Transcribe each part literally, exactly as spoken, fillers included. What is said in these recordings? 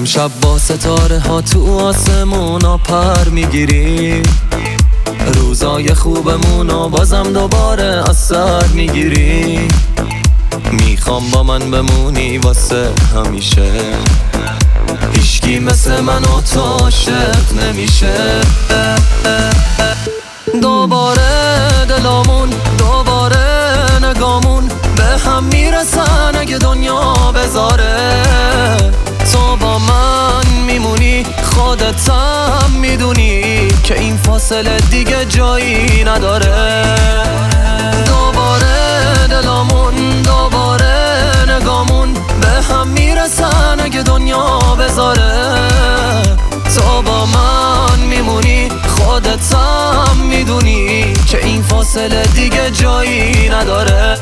امشب با ستاره ها تو آسمونا پر میگیری، روزای خوبمونو بازم دوباره از سر میگیری. میخوام با من بمونی واسه همیشه، هیچکی مثل من و تو عاشق نمیشه. دوباره دلامون، دوباره نگامون به هم میرسن اگه دنیا بذاره. تو با من میمونی، خودت هم میدونی که این فاصله دیگه جایی نداره. دوباره دلامون، دوباره نگامون به هم میرسن اگه دنیا بذاره. تو با من میمونی، خودت هم میدونی که این فاصله دیگه جایی نداره.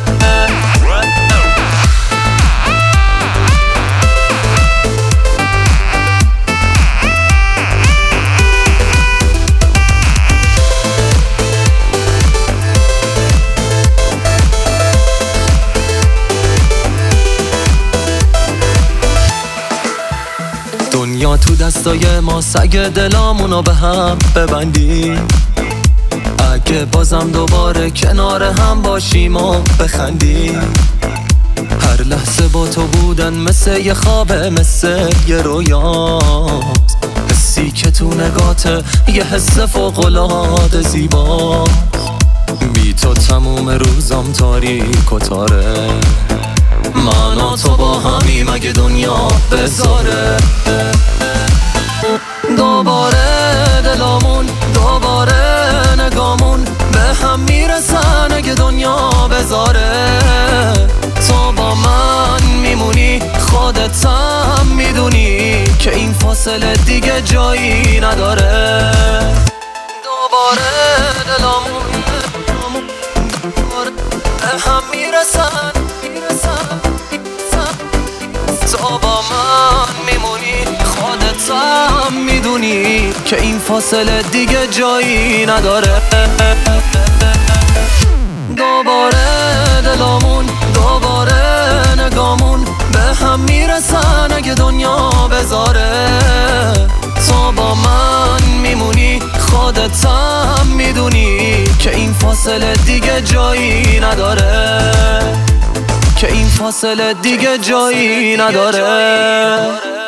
دنیا تو دستای ما، سگ دلامونو به هم ببندی. اگه بازم دوباره کنار هم باشیم و بخندی. هر لحظه با تو بودن مثل یه خوابه، مثل یه رویاست. حسی که تو نگاته یه حس فوق‌العاده زیباست. بی تو تموم روزام تاریک و تاره. من و تو با همیم اگه دنیا بذاره. دوباره دلامون، دوباره نگامون به هم میرسن اگه دنیا بذاره. تو با من میمونی، خودت هم میدونی که این فاصله دیگه جایی نداره. دوباره دلامون، دوباره به هم میرسن. تو با من میمونی، خودت هم میدونی که این فاصله دیگه جایی نداره. دوباره دلامون، دوباره نگامون به هم میرسن اگه دنیا بذاره. تو با من میمونی، خودت هم میدونی که این فاصله دیگه جایی نداره. که این فاصله دیگه جایی نداره.